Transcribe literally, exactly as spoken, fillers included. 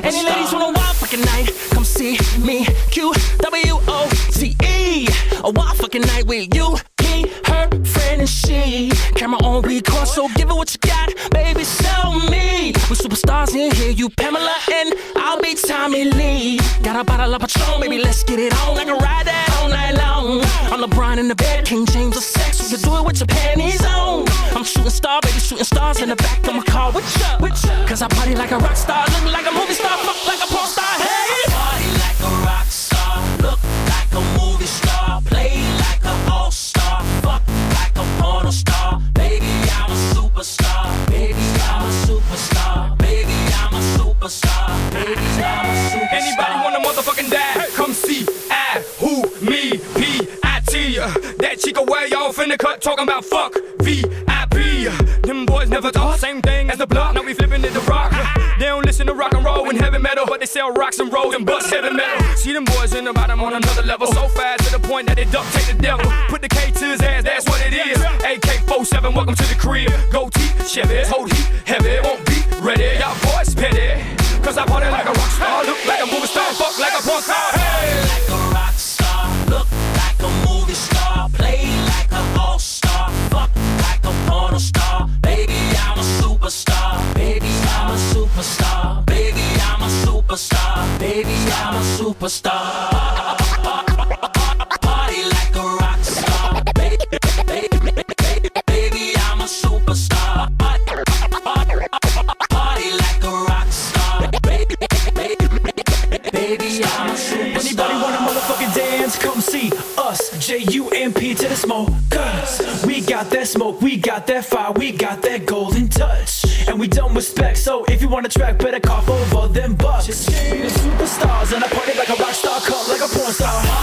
Any ladies want a wild fucking night? Come see me. Q W O T E. A wild fucking night with you, he, her, friend, and she. Camera on record, so give it what you got, baby. Show me. We superstars in here. You Pamela and I'll be Tommy Lee. Got a bottle of Patron, baby. Let's get it on. I can ride that all night long. I'm LeBron in the bed, King James of sex. You can do it with your panties on. I'm shooting star, baby, shooting stars in the back of my car with ya, with ya. Cause I party like a rock star, look like a movie star, fuck like a porn star. Hey, I party like a rock star, look like a movie star, play like an all star, fuck like a porn star. Baby, I'm a superstar. Baby, I'm a superstar. Baby, I'm a superstar. Baby, I'm a superstar. Anybody want a motherfucking dad? Come see I, who, me, P, I T. Uh, that chica where y'all finna cut talking about fuck V I P. Uh, them boys never thought same thing as the block. Now we flipping it to rock. Uh, they don't listen to rock and roll and heavy metal, but they sell rocks and rolls and bust heavy metal. See them boys in the bottom on another level, so fast to the point that they duct tape the devil. Put the K to his ass, that's what it is. A K forty-seven, welcome to the crib. Goatee, Chevy, hold heat, heavy, won't be ready. Y'all boys petty, cause I party like a rock star, look like a movie star, fuck like a porn star. Hey, like a rock star, look like a movie star, play like an all star, fuck like a porn star. Baby, I'm a superstar. Baby, I'm a superstar. Baby, I'm a superstar. Baby, I'm a superstar. Party like a rock star. Baby, baby, I'm a superstar. Party like a rock star. Baby, baby, I'm a superstar. anybody want a motherfucking dance? Come see us, J U M P to the smoke. Cause we got that smoke, we got that fire, we got that golden touch. And we don't respect, so if you want a track, better cough over them bucks. We the superstars and I party like a rock star, cut like a porn star.